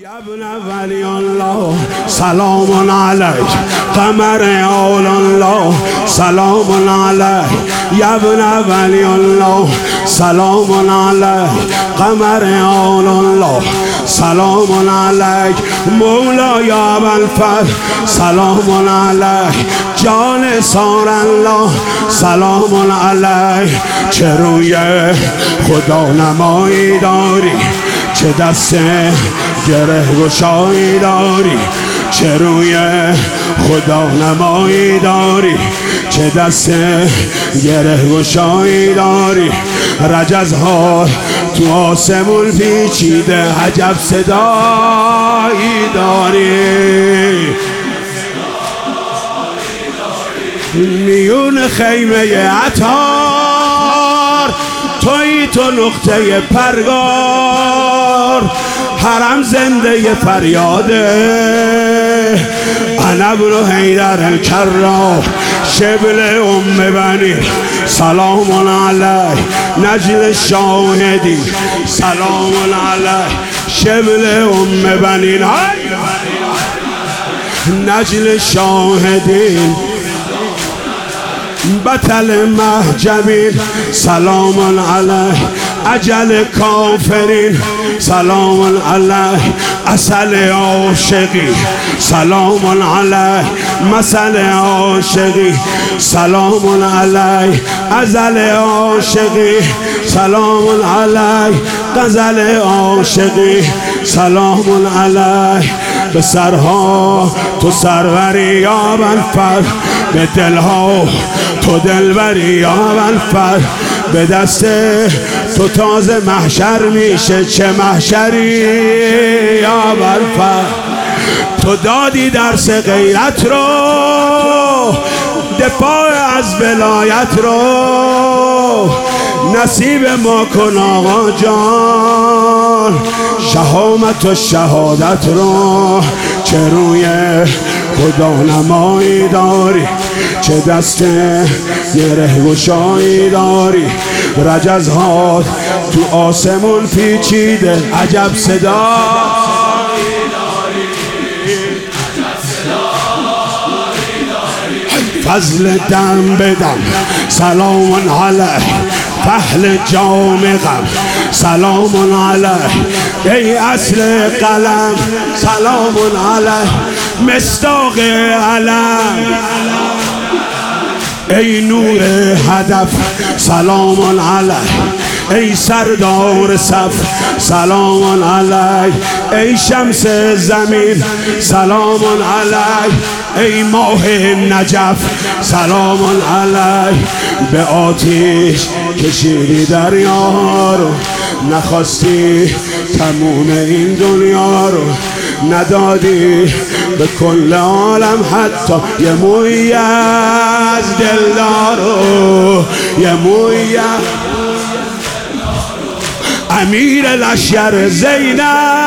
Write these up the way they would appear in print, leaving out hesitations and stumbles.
یا ابن ولی الله سلام علیک، قمر آل الله سلام علیک، یا ابن ولی الله سلام علیک، قمر آل الله سلام علیک، مولا یا ابوالفضل سلام علیک، جان سار الله سلام علیک. چه روی خدا نمایی داری، چه دست گره گشایی داری، چه روی خدا نمایی داری، چه دست گره گشایی داری. رجزها تو آسمون پیچیده، عجب صدایی داری. میون خیمه عطار تویی تو نقطه پرگار، حرم زنده فریاده. انا ابن حیدر الکرار شبل ام بنی سلام علیک، نجل شاهدی سلام علیک، شبل ام بنی نجل شاهدین، بطل محجبین سلام علیک، اجل کافرین سلام علیک، اصل عاشقی سلام علیک، مثل عاشقی سلام علیک، ازل عاشقی سلام علیک، غزل عاشقی سلام علیک. به سرها تو سروری یا ابوالفضل، به دلها تو دلبری یا ابوالفضل، به دست تو تازه محشر میشه، چه محشری یا ابوالفضل. تو دادی درس غیرت رو، دفاع از ولایت رو نصیب ما کن آقا جان، شهامت و شهادت رو. چه روی خدا نمایی داری، چه دست گره گشایی داری. رجزها تو آسمون پیچیده، عجب صدایی داری. فضل دم بدم سلام علیک، پهل جام غم سلام علیک، ای اصل قلم سلام علیک، مصداق علم ای نور هدف سلام علیک، ای سردار صف سلام علیک، ای شمس زمین سلام علیک، ای ماه نجف سلام علیک. به آتیش کشیدی دریا رو، نخواستی تموم این دنیا رو، ندادی به کل عالم حتی یه مویی از دلدار رو، یه مویی. امیر لشکر زینب،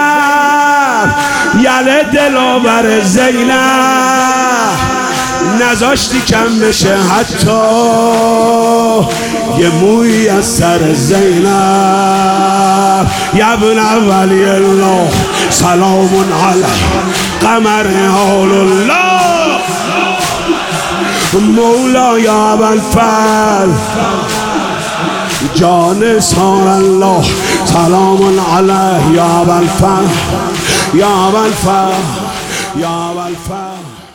یله دلاور زینب، نذاشتی کم بشه حتی یه مویی از سر زینب. یا ابن ولی الله سلام علیک، قمر آل الله مولا یا ابوالفضل، جان سار الله سلام علیک، یا ابوالفضل یا ابوالفضل یا ابوالفضل.